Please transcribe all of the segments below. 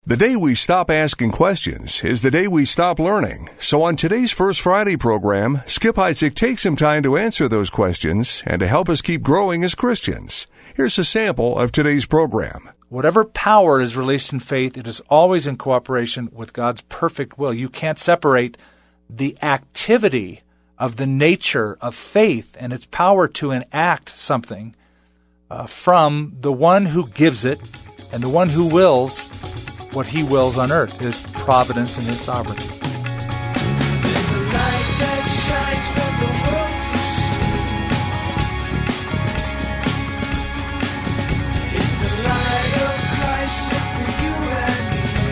The day we stop asking questions is the day we stop learning. So on today's First Friday program, Skip Heitzig takes some time to answer those questions and to help us keep growing as Christians. Here's a sample of today's program. Whatever power is released in faith, it is always in cooperation with God's perfect will. You can't separate the activity of the nature of faith and its power to enact something from the one who gives it and the one who wills what he wills on earth, his providence and his sovereignty. There's a light that shines from the world to see. It's the light of Christ sent for you and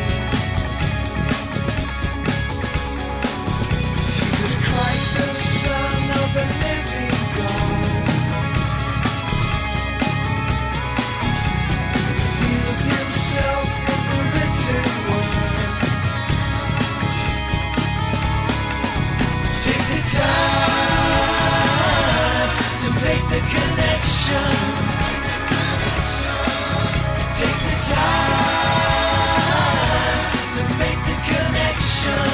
me. Jesus Christ, the Son of the living God, reveals himself in the written word. Take the time to make the connection. Take the time to make the connection.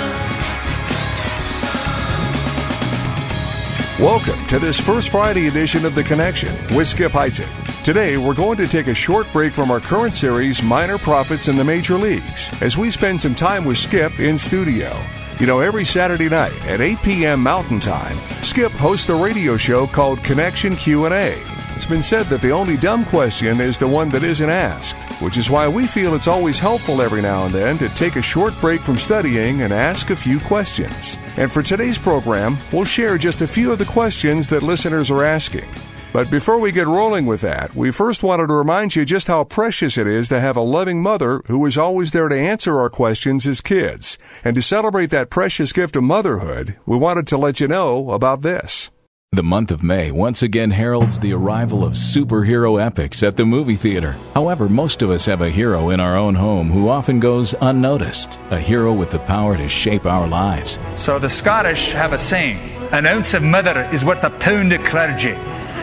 Welcome to this First Friday edition of The Connection with Skip Heitzig. Today, we're going to take a short break from our current series, Minor Prophets in the Major Leagues, as we spend some time with Skip in studio. You know, every Saturday night at 8 p.m. Mountain Time, Skip hosts a radio show called Connection Q&A. It's been said that the only dumb question is the one that isn't asked, which is why we feel it's always helpful every now and then to take a short break from studying and ask a few questions. And for today's program, we'll share just a few of the questions that listeners are asking. But before we get rolling with that, we first wanted to remind you just how precious it is to have a loving mother who is always there to answer our questions as kids. And to celebrate that precious gift of motherhood, we wanted to let you know about this. The month of May once again heralds the arrival of superhero epics at the movie theater. However, most of us have a hero in our own home who often goes unnoticed, a hero with the power to shape our lives. So the Scottish have a saying, an ounce of mother is worth a pound of clergy.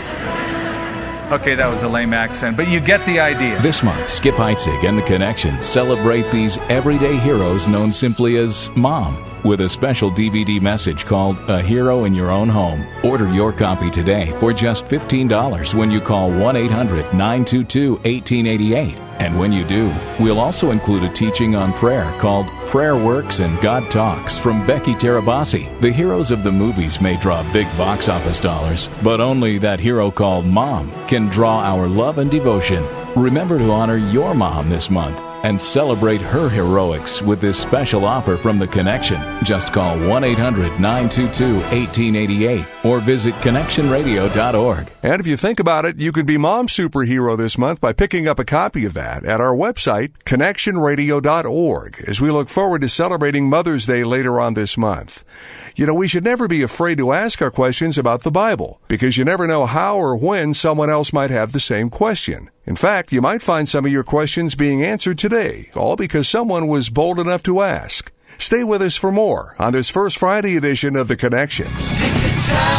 Okay, that was a lame accent, but you get the idea. This month, Skip Heitzig and The Connection celebrate these everyday heroes known simply as Mom, with a special DVD message called A Hero in Your Own Home. Order your copy today for just $15 when you call 1-800-922-1888. And when you do, we'll also include a teaching on prayer called Prayer Works and God Talks from Becky Tarabasi. The heroes of the movies may draw big box office dollars, but only that hero called Mom can draw our love and devotion. Remember to honor your mom this month and celebrate her heroics with this special offer from The Connection. Just call 1-800-922-1888 or visit connectionradio.org. And if you think about it, you could be Mom's superhero this month by picking up a copy of that at our website, connectionradio.org, as we look forward to celebrating Mother's Day later on this month. You know, we should never be afraid to ask our questions about the Bible, because you never know how or when someone else might have the same question. In fact, you might find some of your questions being answered today, all because someone was bold enough to ask. Stay with us for more on this First Friday edition of The Connection. Take the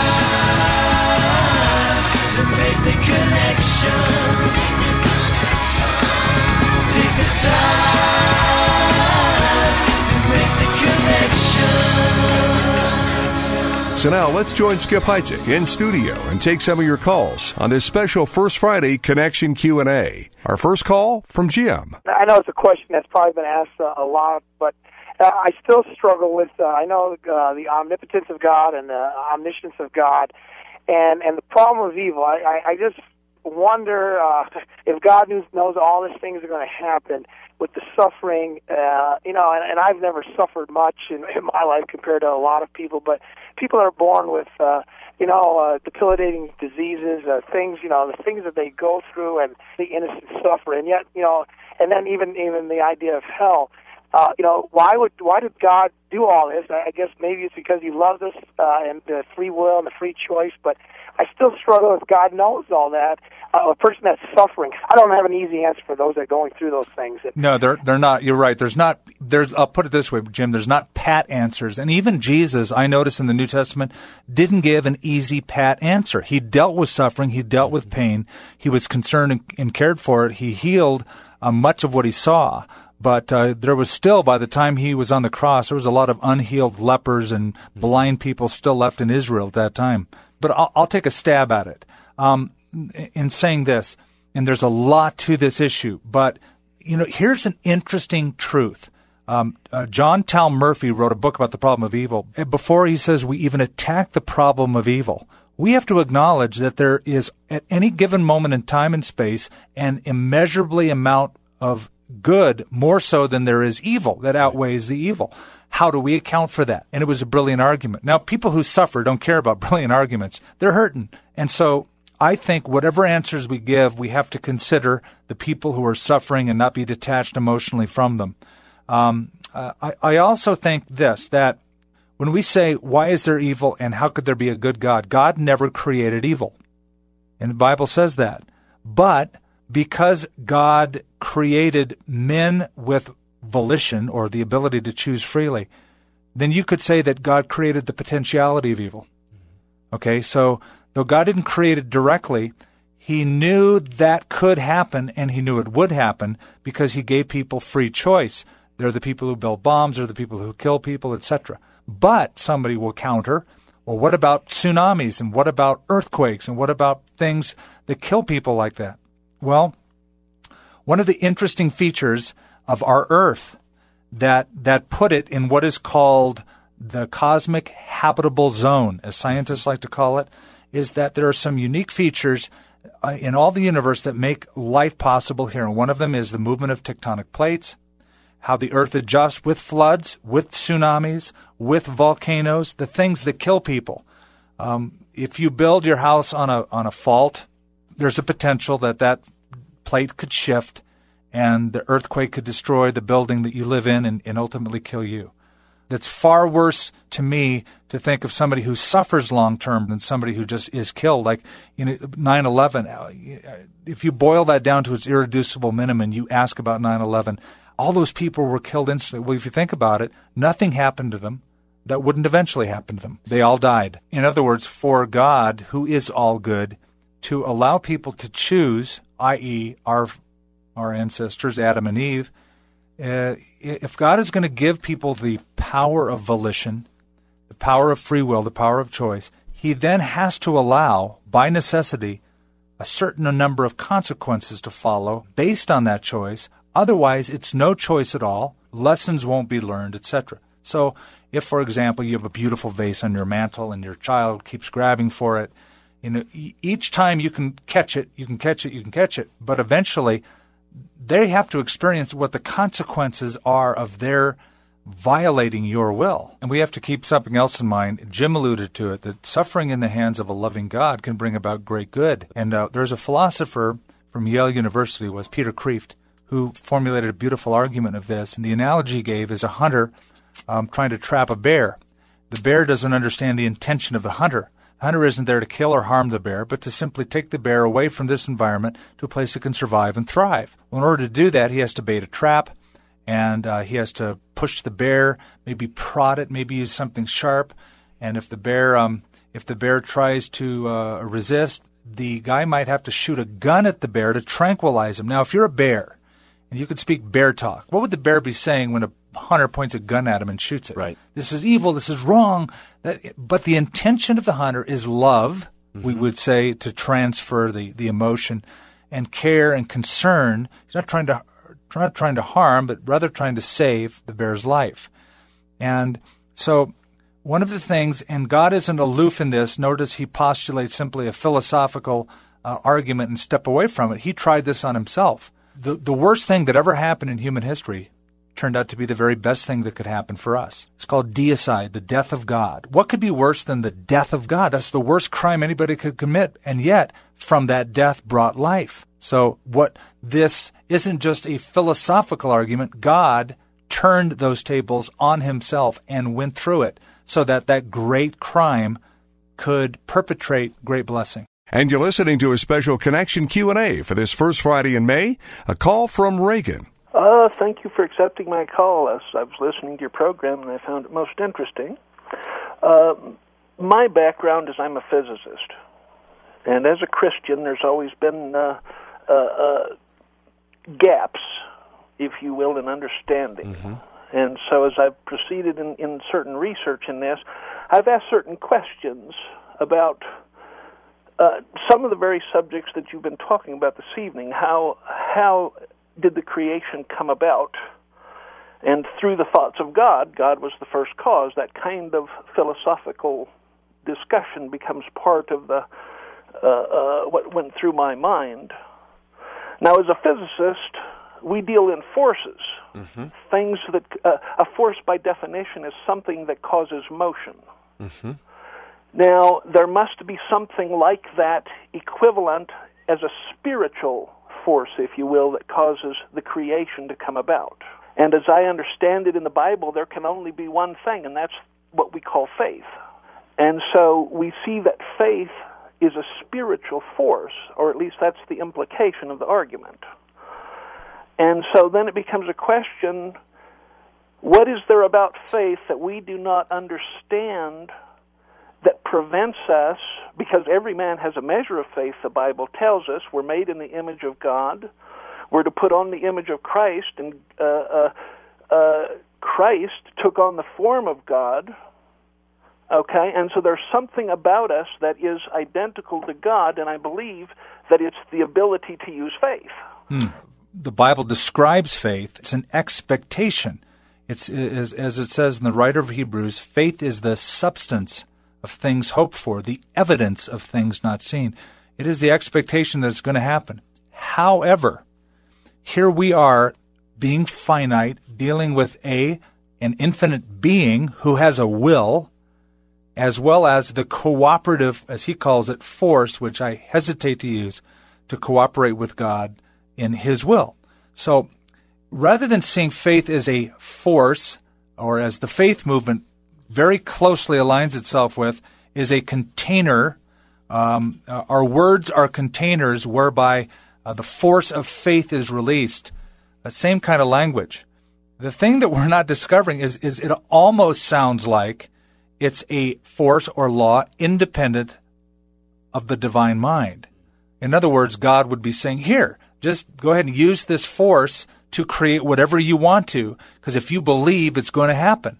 time to make the connection. Take the time to make the connection. So now let's join Skip Heitzig in studio and take some of your calls on this special First Friday Connection Q&A. Our first call from Jim. I know it's a question that's probably been asked a lot, but I still struggle with, I know the omnipotence of God and the omniscience of God, and the problem of evil. I just wonder if God knows all these things are going to happen with the suffering, and I've never suffered much in my life compared to a lot of people, but people are born with, debilitating diseases, the things that they go through and the innocent suffer, and yet, and then even the idea of hell. Why did God do all this? I guess maybe it's because He loves us and the free will and the free choice. But I still struggle if God knows all that. A person that's suffering, I don't have an easy answer for those that are going through those things. No, they're not. You're right. I'll put it this way, Jim. There's not pat answers, and even Jesus, I notice in the New Testament, didn't give an easy pat answer. He dealt with suffering. He dealt with pain. He was concerned and cared for it. He healed much of what he saw. But there was still, by the time he was on the cross, there was a lot of unhealed lepers and blind people still left in Israel at that time. But I'll take a stab at it in saying this, and there's a lot to this issue. But, here's an interesting truth. John Tal Murphy wrote a book about the problem of evil. Before he says we even attack the problem of evil, we have to acknowledge that there is, at any given moment in time and space, an immeasurably amount of good, more so than there is evil, that outweighs the evil. How do we account for that? And it was a brilliant argument. Now, people who suffer don't care about brilliant arguments. They're hurting. And so I think whatever answers we give, we have to consider the people who are suffering and not be detached emotionally from them. I also think this, that when we say, why is there evil and how could there be a good God? God never created evil. And the Bible says that. But because God created men with volition, or the ability to choose freely, then you could say that God created the potentiality of evil. Okay, so though God didn't create it directly, he knew that could happen, and he knew it would happen because he gave people free choice. They're the people who build bombs, they're the people who kill people, etc. But somebody will counter, well, what about tsunamis, and what about earthquakes, and what about things that kill people like that? Well, one of the interesting features of our Earth that put it in what is called the cosmic habitable zone, as scientists like to call it, is that there are some unique features in all the universe that make life possible here. And one of them is the movement of tectonic plates, how the Earth adjusts with floods, with tsunamis, with volcanoes, the things that kill people. If you build your house on a fault, there's a potential that plate could shift and the earthquake could destroy the building that you live in and ultimately kill you. That's far worse to me to think of somebody who suffers long-term than somebody who just is killed. Like 9/11, if you boil that down to its irreducible minimum, you ask about 9/11, all those people were killed instantly. Well, if you think about it, nothing happened to them that wouldn't eventually happen to them. They all died. In other words, for God, who is all good, to allow people to choose, i.e. our ancestors, Adam and Eve, if God is going to give people the power of volition, the power of free will, the power of choice, he then has to allow, by necessity, a certain number of consequences to follow based on that choice. Otherwise, it's no choice at all. Lessons won't be learned, etc. So if, for example, you have a beautiful vase on your mantle and your child keeps grabbing for it, each time you can catch it, but eventually they have to experience what the consequences are of their violating your will. And we have to keep something else in mind. Jim alluded to it, that suffering in the hands of a loving God can bring about great good. And there's a philosopher from Yale University, was Peter Kreeft, who formulated a beautiful argument of this. And the analogy he gave is a hunter trying to trap a bear. The bear doesn't understand the intention of the hunter. The hunter isn't there to kill or harm the bear, but to simply take the bear away from this environment to a place it can survive and thrive. Well, in order to do that, he has to bait a trap, and he has to push the bear, maybe prod it, maybe use something sharp. And if the bear tries to resist, the guy might have to shoot a gun at the bear to tranquilize him. Now, if you're a bear and you could speak bear talk, what would the bear be saying when a hunter points a gun at him and shoots it? Right. This is evil. This is wrong. But the intention of the hunter is love, we would say, to transfer the emotion and care and concern. He's not trying to harm, but rather trying to save the bear's life. And so one of the things, and God isn't aloof in this, nor does he postulate simply a philosophical argument and step away from it. He tried this on himself. The worst thing that ever happened in human history turned out to be the very best thing that could happen for us. It's called deicide, the death of God. What could be worse than the death of God? That's the worst crime anybody could commit. And yet, from that death brought life. So this isn't just a philosophical argument. God turned those tables on himself and went through it so that great crime could perpetrate great blessing. And you're listening to a special Connection Q&A for this first Friday in May. A call from Reagan. Thank you for accepting my call. I was listening to your program, and I found it most interesting. My background is I'm a physicist. And as a Christian, there's always been gaps if you will, in understanding. And so as I've proceeded in certain research in this, I've asked certain questions about some of the very subjects that you've been talking about this evening. How did the creation come about? And through the thoughts of God, God was the first cause. That kind of philosophical discussion becomes part of the what went through my mind. Now, as a physicist, we deal in forces. Things that a force, by definition, is something that causes motion. Now, there must be something like that equivalent as a spiritual force, if you will, that causes the creation to come about. And as I understand it in the Bible, there can only be one thing, and that's what we call faith. And so we see that faith is a spiritual force, or at least that's the implication of the argument. And so then it becomes a question, what is there about faith that we do not understand that prevents us, because every man has a measure of faith, the Bible tells us. We're made in the image of God. We're to put on the image of Christ, and Christ took on the form of God. Okay, and so there's something about us that is identical to God, and I believe that it's the ability to use faith. The Bible describes faith. It's an expectation. It's as it says in the writer of Hebrews, faith is the substance of things hoped for, the evidence of things not seen. It is the expectation that it's going to happen. However, here we are being finite, dealing with an infinite being who has a will, as well as the cooperative, as he calls it, force, which I hesitate to use, to cooperate with God in his will. So rather than seeing faith as a force, or as the faith movement very closely aligns itself with, is a container. Our words are containers whereby the force of faith is released. The same kind of language. The thing that we're not discovering is it almost sounds like it's a force or law independent of the divine mind. In other words, God would be saying, here, just go ahead and use this force to create whatever you want to, because if you believe, it's going to happen.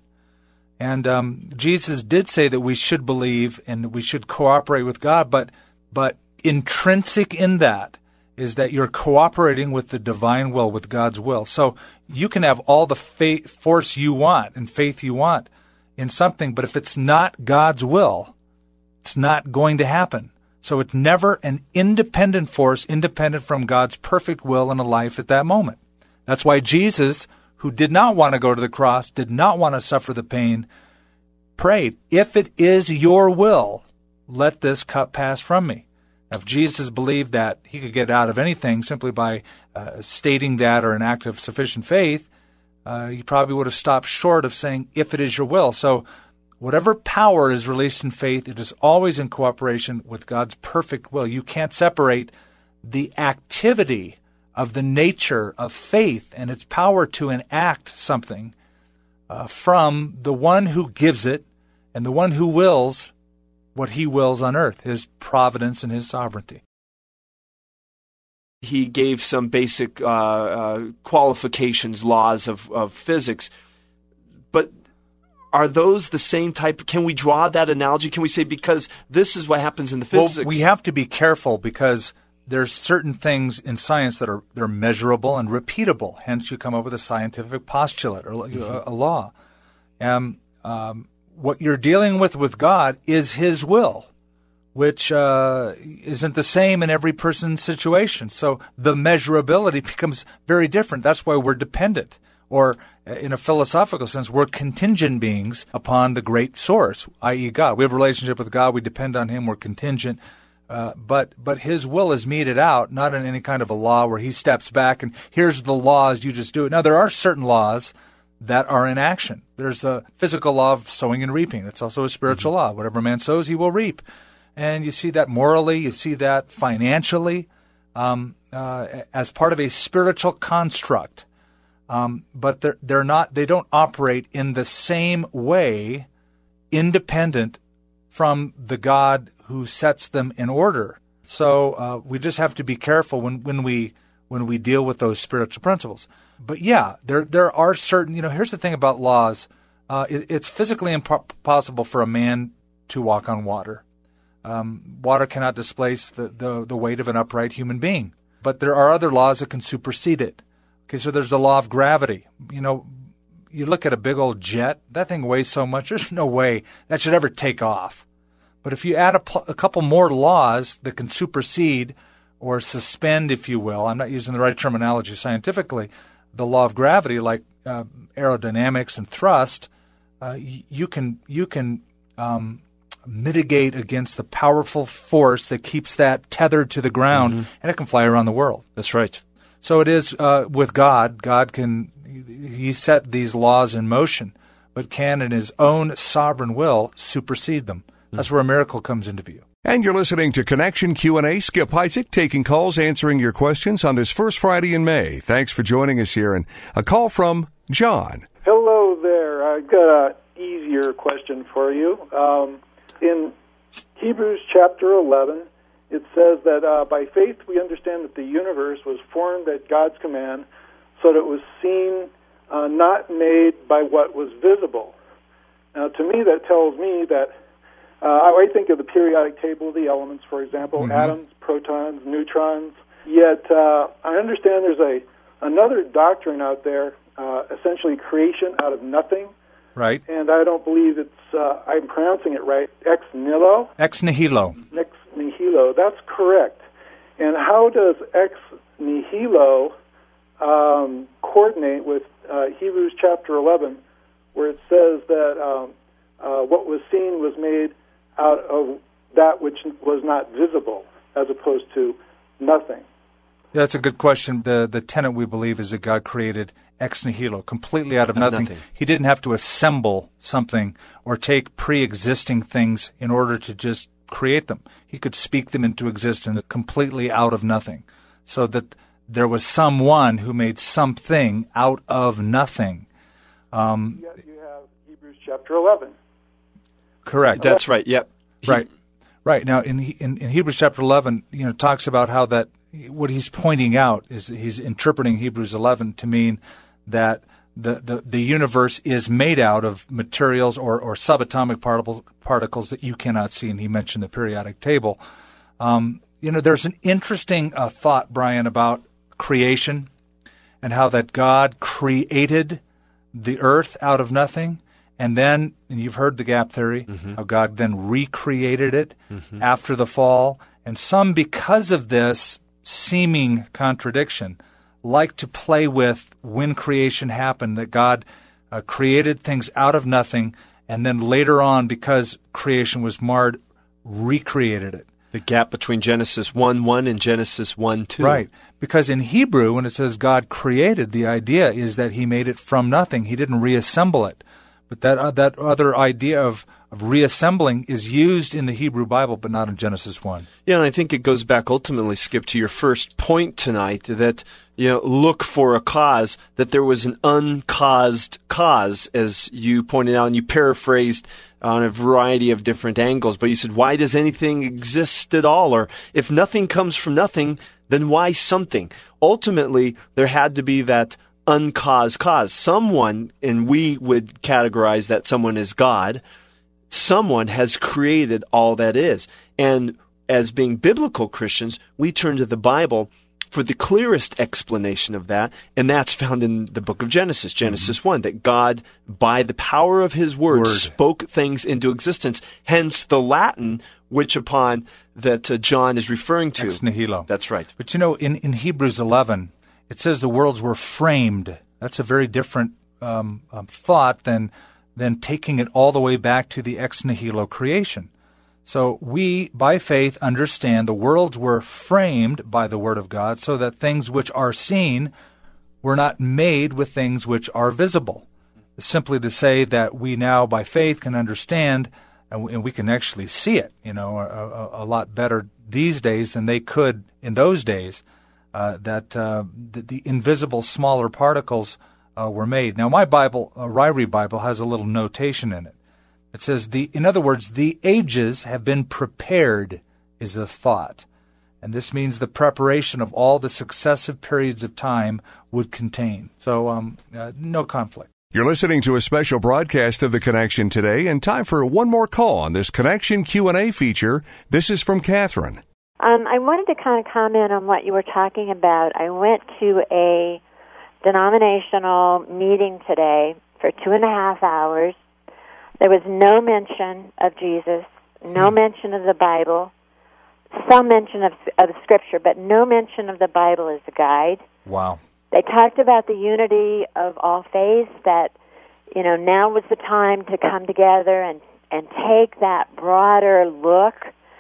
And Jesus did say that we should believe and that we should cooperate with God, but intrinsic in that is that you're cooperating with the divine will, with God's will. So you can have all the force you want and faith you want in something, but if it's not God's will, it's not going to happen. So it's never an independent force, independent from God's perfect will in a life at that moment. That's why Jesus, who did not want to go to the cross, did not want to suffer the pain, prayed, if it is your will, let this cup pass from me. Now, if Jesus believed that he could get out of anything simply by stating that or an act of sufficient faith, he probably would have stopped short of saying, if it is your will. So whatever power is released in faith, it is always in cooperation with God's perfect will. You can't separate the activity of the nature of faith and its power to enact something from the one who gives it and the one who wills what he wills on earth, his providence and his sovereignty. He gave some basic qualifications, laws of physics, but are those the same type? Can we draw that analogy? Can we say, because this is what happens in the physics? Well, we have to be careful because there's certain things in science that they're measurable and repeatable. Hence, you come up with a scientific postulate or a law. What you're dealing with God is his will, which isn't the same in every person's situation. So the measurability becomes very different. That's why we're dependent. Or in a philosophical sense, we're contingent beings upon the great source, i.e. God. We have a relationship with God. We depend on him. We're contingent. But his will is meted out, not in any kind of a law where he steps back and here's the laws, you just do it. Now, there are certain laws that are in action. There's the physical law of sowing and reaping. That's also a spiritual law. Whatever man sows, he will reap. And you see that morally, you see that financially, as part of a spiritual construct. But they don't operate in the same way, independent from the God who sets them in order. So we just have to be careful when we deal with those spiritual principles. yeah, there are certain, here's the thing about laws. It's physically impossible for a man to walk on water. Water cannot displace the weight of an upright human being. But there are other laws that can supersede it. Okay, so there's the law of gravity. You look at a big old jet, that thing weighs so much, there's no way that should ever take off. But if you add a couple more laws that can supersede or suspend, if you will, I'm not using the right terminology scientifically, the law of gravity, like aerodynamics and thrust, you can mitigate against the powerful force that keeps that tethered to the ground, and it can fly around the world. That's right. So it is with God. God He set these laws in motion, but can, in His own sovereign will, supersede them. That's where a miracle comes into view. And you're listening to Connection Q&A. Skip Heitzig taking calls, answering your questions on this first Friday in May. Thanks for joining us here. And a call from John. Hello there. I've got an easier question for you. In Hebrews chapter 11, it says that by faith we understand that the universe was formed at God's command, so that it was seen, not made by what was visible. Now, to me, that tells me that I think of the periodic table of the elements, for example, atoms, protons, neutrons. Yet I understand there's another doctrine out there, essentially creation out of nothing. Right. And I don't believe I'm pronouncing it right, ex nihilo? Ex nihilo. Ex nihilo, that's correct. And how does ex nihilo coordinate with Hebrews chapter 11, where it says that what was seen was made out of that which was not visible, as opposed to nothing? That's a good question. The tenet we believe is that God created ex nihilo, completely out of nothing. He didn't have to assemble something or take pre-existing things in order to just create them. He could speak them into existence completely out of nothing, so that there was someone who made something out of nothing. You have Hebrews chapter 11. Correct. That's right. Yep. Right. Now, in Hebrews chapter 11, talks about how that what he's pointing out is he's interpreting Hebrews 11 to mean that the universe is made out of materials or subatomic particles that you cannot see, and he mentioned the periodic table. There's an interesting thought, Brian, about creation and how that God created the earth out of nothing. And you've heard the gap theory, how God then recreated it after the fall. And some, because of this seeming contradiction, like to play with when creation happened, that God created things out of nothing, and then later on, because creation was marred, recreated it. The gap between Genesis 1:1 and Genesis 1:2. Right. Because in Hebrew, when it says God created, the idea is that He made it from nothing. He didn't reassemble it. But that other idea of reassembling is used in the Hebrew Bible, but not in Genesis 1. Yeah, and I think it goes back ultimately, Skip, to your first point tonight, that look for a cause, that there was an uncaused cause, as you pointed out, and you paraphrased on a variety of different angles. But you said, why does anything exist at all? Or if nothing comes from nothing, then why something? Ultimately, there had to be that uncaused cause. Someone, and we would categorize that someone as God, someone has created all that is. And as being biblical Christians, we turn to the Bible for the clearest explanation of that, and that's found in the book of Genesis, Genesis 1, that God, by the power of His word, spoke things into existence, hence the Latin, which upon that John is referring to. Ex nihilo. That's right. But in Hebrews 11, it says the worlds were framed. That's a very different thought than taking it all the way back to the ex nihilo creation. So we, by faith, understand the worlds were framed by the Word of God so that things which are seen were not made with things which are visible. Simply to say that we now, by faith, can understand, and we can actually see it, a lot better these days than they could in those days, that the invisible smaller particles were made. Now, my Bible, Ryrie Bible, has a little notation in it. It says, in other words, the ages have been prepared, is the thought. And this means the preparation of all the successive periods of time would contain. So no conflict. You're listening to a special broadcast of The Connection today, and time for one more call on this Connection Q&A feature. This is from Catherine. I wanted to kind of comment on what you were talking about. I went to a denominational meeting today for 2.5 hours. There was no mention of Jesus, no mention of the Bible, some mention of Scripture, but no mention of the Bible as a guide. Wow. They talked about the unity of all faiths, that, now was the time to come together and take that broader look,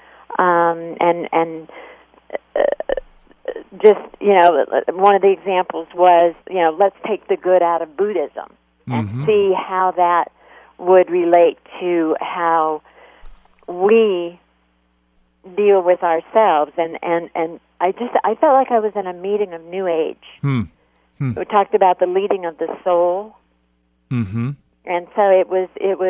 one of the examples was, let's take the good out of Buddhism and see how that would relate to how we deal with ourselves. And I felt like I was in a meeting of New Age. We talked about the leading of the soul, and so it was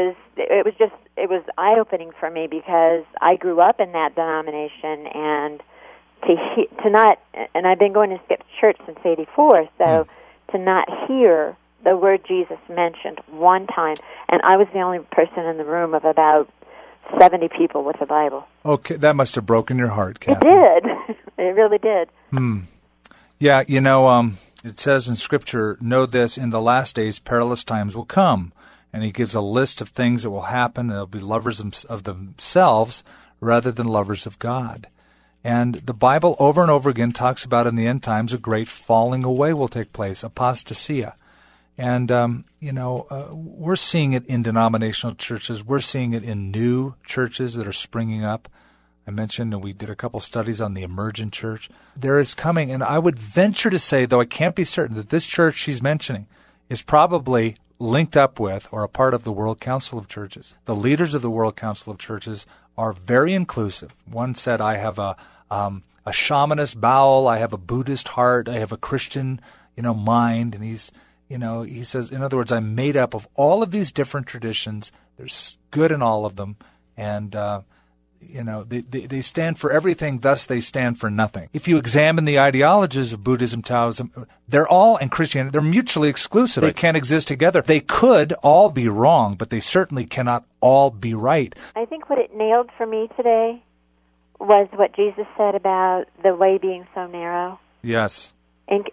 eye-opening for me, because I grew up in that denomination, and to not, and I've been going to skip church since '84, so to not hear the word Jesus mentioned one time, and I was the only person in the room of about 70 people with the Bible. Okay, that must have broken your heart, Catherine. It did. It really did. Yeah, it says in Scripture, know this, in the last days perilous times will come. And he gives a list of things that will happen. They'll be lovers of themselves rather than lovers of God. And the Bible over and over again talks about in the end times a great falling away will take place, apostasia. And, we're seeing it in denominational churches. We're seeing it in new churches that are springing up. I mentioned, and we did a couple studies on the emergent church. There is coming, and I would venture to say, though I can't be certain, that this church she's mentioning is probably linked up with or a part of the World Council of Churches. The leaders of the World Council of Churches are very inclusive. One said, I have a shamanist bowel, I have a Buddhist heart, I have a Christian, mind, and he says, in other words, I'm made up of all of these different traditions. There's good in all of them, and they stand for everything, thus they stand for nothing. If you examine the ideologies of Buddhism, Taoism, and Christianity, they're mutually exclusive. They can't exist together. They could all be wrong, but they certainly cannot all be right. I think what it nailed for me today was what Jesus said about the way being so narrow. Yes. And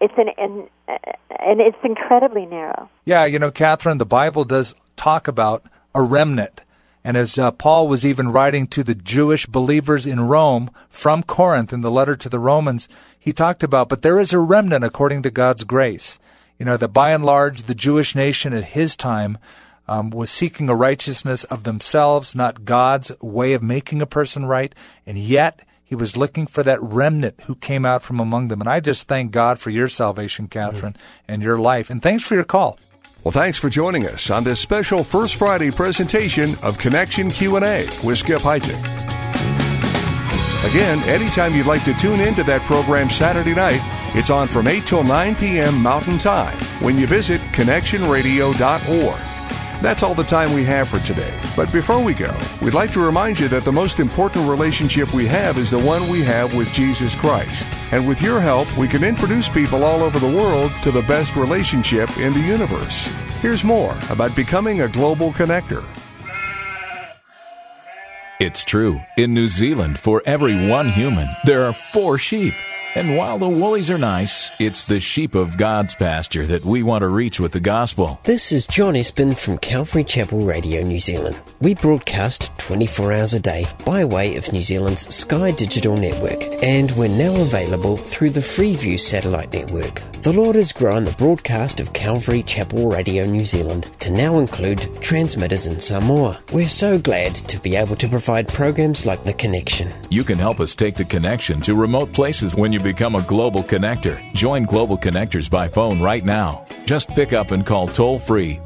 it's incredibly narrow. Yeah, Catherine, the Bible does talk about a remnant. And as Paul was even writing to the Jewish believers in Rome from Corinth in the letter to the Romans, he talked about, but there is a remnant according to God's grace. That by and large, the Jewish nation at his time was seeking a righteousness of themselves, not God's way of making a person right. And yet, he was looking for that remnant who came out from among them. And I just thank God for your salvation, Catherine, and your life. And thanks for your call. Well, thanks for joining us on this special First Friday presentation of Connection Q&A with Skip Heitzig. Again, anytime you'd like to tune in to that program Saturday night, it's on from 8 till 9 p.m. Mountain Time when you visit connectionradio.org. That's all the time we have for today. But before we go, we'd like to remind you that the most important relationship we have is the one we have with Jesus Christ. And with your help, we can introduce people all over the world to the best relationship in the universe. Here's more about becoming a global connector. It's true. In New Zealand, for every one human, there are 4 sheep. And while the woolies are nice, it's the sheep of God's pasture that we want to reach with the gospel. This is John Espin from Calvary Chapel Radio New Zealand. We broadcast 24 hours a day by way of New Zealand's Sky Digital Network, and we're now available through the Freeview satellite network. The Lord has grown the broadcast of Calvary Chapel Radio New Zealand to now include transmitters in Samoa. We're so glad to be able to provide programs like The Connection. You can help us take The Connection to remote places when you become a global connector. Join Global Connectors by phone right now. Just pick up and call toll-free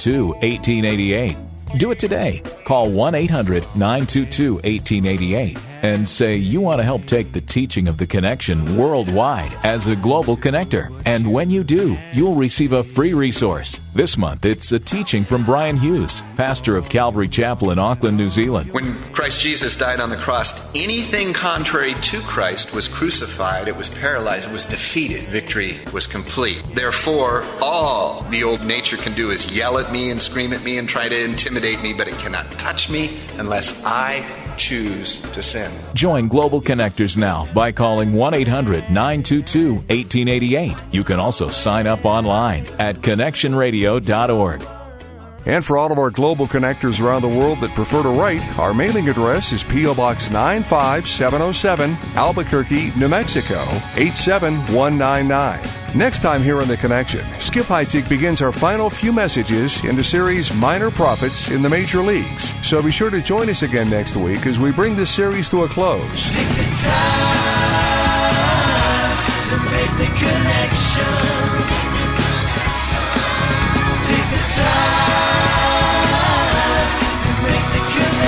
1-800-922-1888. Do it today. Call 1-800-922-1888. and say you want to help take the teaching of the Connection worldwide as a global connector. And when you do, you'll receive a free resource. This month, it's a teaching from Brian Hughes, pastor of Calvary Chapel in Auckland, New Zealand. When Christ Jesus died on the cross, anything contrary to Christ was crucified, it was paralyzed, it was defeated. Victory was complete. Therefore, all the old nature can do is yell at me and scream at me and try to intimidate me, but it cannot touch me unless I choose to sin. Join Global Connectors now by calling 1-800-922-1888. You can also sign up online at connectionradio.org. And for all of our global connectors around the world that prefer to write, our mailing address is P.O. Box 95707, Albuquerque, New Mexico, 87199. Next time here on The Connection, Skip Heitzig begins our final few messages in the series Minor Prophets in the Major Leagues. So be sure to join us again next week as we bring this series to a close. Take the time to make the connection. Take the time to make the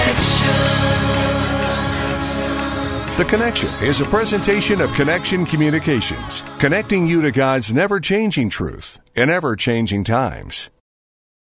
connection. The Connection is a presentation of Connection Communications, connecting you to God's never-changing truth in ever-changing times.